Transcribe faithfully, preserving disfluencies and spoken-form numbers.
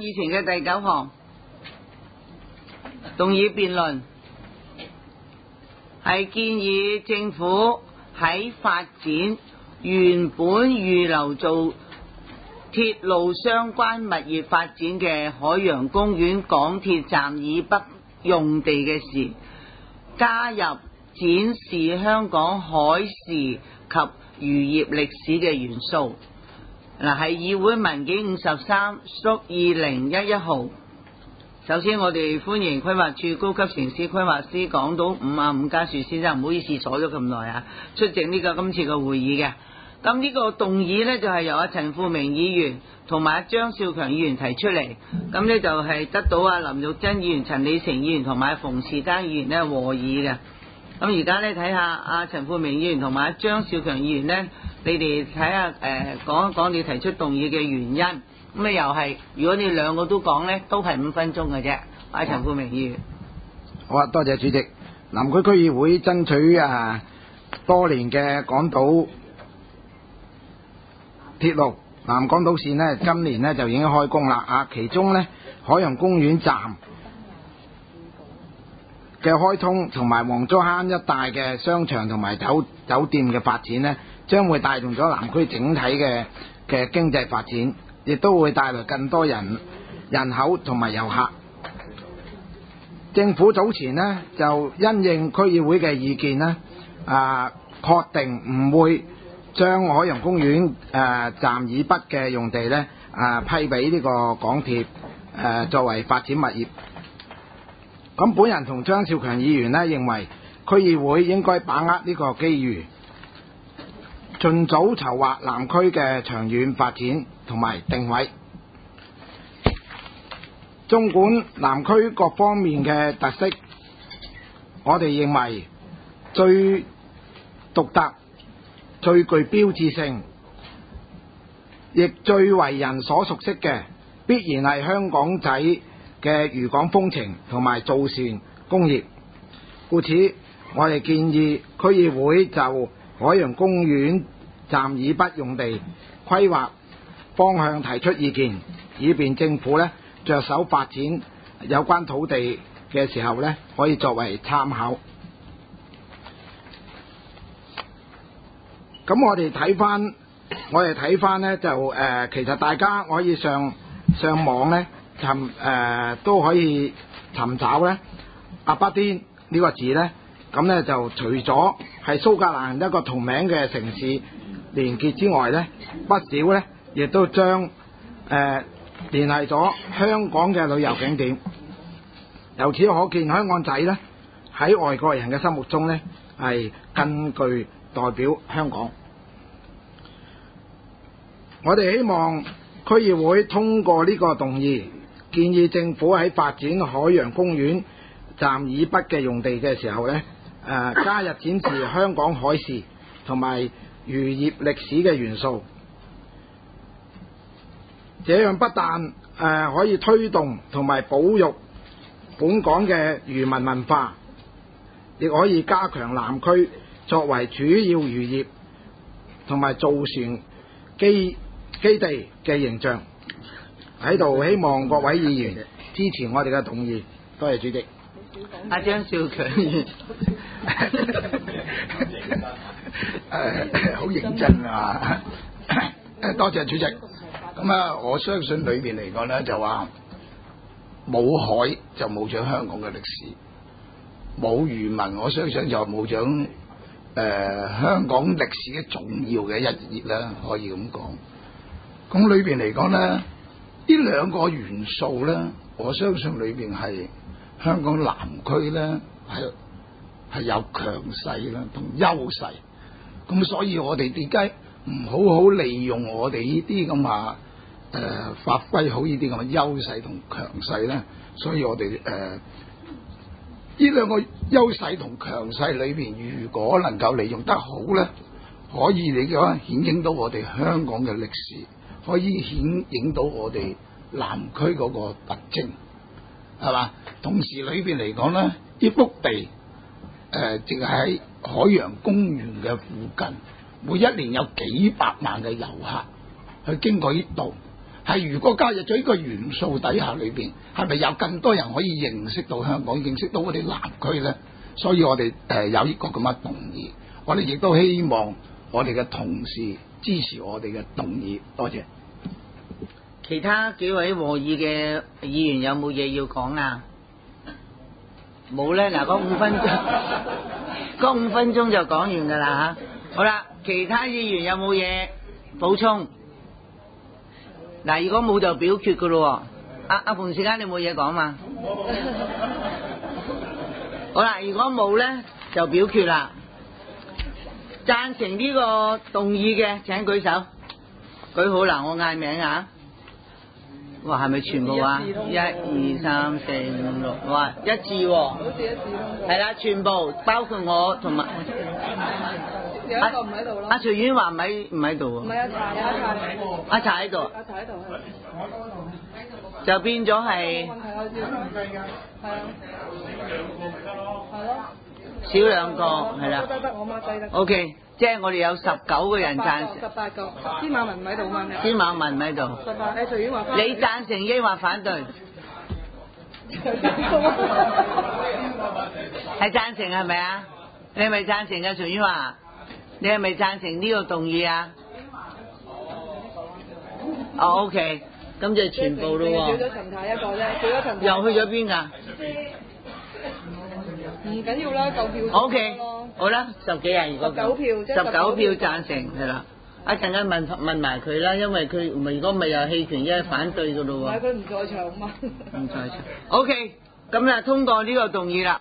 議程嘅第九項，動議辯論係建議政府喺發展原本預留做鐵路相關物業發展嘅海洋公園港鐵站以北用地嘅時，加入展示香港海事及漁業歷史嘅元素。嗱，係議會文件五十三屬二零一一號。首先我哋歡迎規劃署高級城市規劃師港島五啊伍家樹先生，唔好意思坐咗咁耐啊，出席呢個今次嘅會議嘅。咁呢個動議呢，就係由阿陳富明議員同埋阿張少強議員提出嚟，咁呢，就係得到阿林玉珍議員、陳李成議員同埋馮士丹議員呢和議嘅。咁而家呢，睇下阿陳富明議員同埋阿張少強議員呢，你哋睇下誒講一講你提出動議嘅原因。咁啊又係，如果你兩個都講呢，都係五分鐘嘅啫。阿陳富明議員， 好啊，多謝主席。南區區議會爭取啊多年嘅港島鐵路南港島線呢，今年呢就已經開工啦啊！其中呢，海洋公園站嘅開通同埋黃竹坑一帶嘅商場同埋酒酒店嘅發展呢，將會帶動咗南區整體嘅嘅經濟發展，亦都會帶來更多人人口同埋遊客。政府早前呢，就因應區議會嘅意見呢，啊確定唔會將海洋公園誒、呃、站以北嘅用地呢，啊批俾呢個港鐵誒、呃、作為發展物業。咁本人同張少強議員呢，認為區議會應該把握呢個機遇，盡早籌劃南區嘅長遠發展同埋定位。縱觀南區各方面嘅特色，我哋認為最獨特、最具標誌性，亦最為人所熟悉嘅，必然係香港仔嘅漁港風情同埋造船工業。故此，我哋建議區議會就海洋公園站以北用地規劃方向提出意見，以便政府呢着手發展有關土地嘅時候呢，可以作為參考。咁我哋睇翻，我哋睇翻呢就誒、呃，其實大家可以上上網呢尋誒、呃、都可以尋找呢阿巴甸呢個字呢。咁呢就除咗係蘇格蘭一個同名嘅城市連結之外呢，不少呢亦都將誒、呃、聯繫咗香港嘅旅遊景點。由此可見，香港仔呢喺外國人嘅心目中呢係更具代表香港。我哋希望區議會通過呢個動議，建議政府喺發展海洋公園站以北嘅用地嘅時候呢，誒、呃、加入展示香港海事同埋漁業歷史嘅元素。這樣不但誒、呃、可以推動同埋保育本港嘅漁民文化，亦可以加強南區作為主要漁業同埋造船基基地嘅形象。喺度希望各位議員支持我哋嘅動議。多謝主席。 阿張少強議員， 誒好認真啊！多謝主席。咁啊，我相信裏邊嚟講咧，就話冇海就冇咗香港嘅歷史，冇漁民，我相信就冇咗誒香港歷史嘅重要嘅一頁啦，可以咁講。咁裏邊嚟講咧，呢兩個元素咧，我相信裏邊係香港南區咧係係有強勢啦同優勢。咁所以我哋點解唔好好利用我哋呢啲咁啊誒發揮好呢啲咁嘅優勢同強勢咧？所以我哋誒呢兩個優勢同強勢裏邊，如果能夠利用得好咧，可以你講顯映到我哋香港嘅歷史，可以顯映到我哋南區嗰個特徵，係嘛？同時裏邊嚟講咧，呢幅地誒淨係喺海洋公園嘅附近，每一年有幾百萬嘅遊客去經過呢度， 係如果加入咗呢個元素底下裏邊，係咪有更多人可以認識到香港，認識到我哋南區咧？所以我哋誒、呃、有呢個咁嘅動議，我哋亦都希望我哋嘅同事支持我哋嘅動議。多謝。 其他幾位和議嘅議員有冇嘢要講啊？冇咧，嗱，嗰五分鐘，嗰五分鐘就講完㗎啦嚇。好啦，其他議員有冇嘢補充？嗱，如果冇就表決㗎咯喎。阿阿馮時間你冇嘢講嘛？好啦，如果冇咧就表決啦。贊成呢個動議嘅請舉手，舉好啦，我嗌名啊！哇，係咪全部啊？一二三四五六，哇，一致喎。好似一致咯。係啦，全部包括我同埋。有一個唔喺度咯。阿徐婉華唔喺唔喺度喎。唔係阿查，有阿查。阿查喺度。阿查喺度係。就變咗係。問題我知。係啊。係咯。少兩個係啦。得得，我媽低得。O K。即係我哋有十九個人贊成，十八個，司馬文唔喺度嘛？司馬文唔喺度。十八，你隨便話。你贊成抑或反對？係贊成係咪啊？你係咪贊成嘅？隨便話，你係咪贊成呢個動議啊？哦 ，OK， 咁就全部咯喎。少咗陳太一個啫，少咗陳太。又去咗邊㗎？唔緊要啦，夠票。O K。好啦，十幾人如果九票，十九票贊成係啦。一陣間問問埋佢啦，因為佢唔係如果咪有棄權，因為反對噶咯喎。唔係佢唔在場嘛。唔在場。O K，咁啊通過呢個動議啦。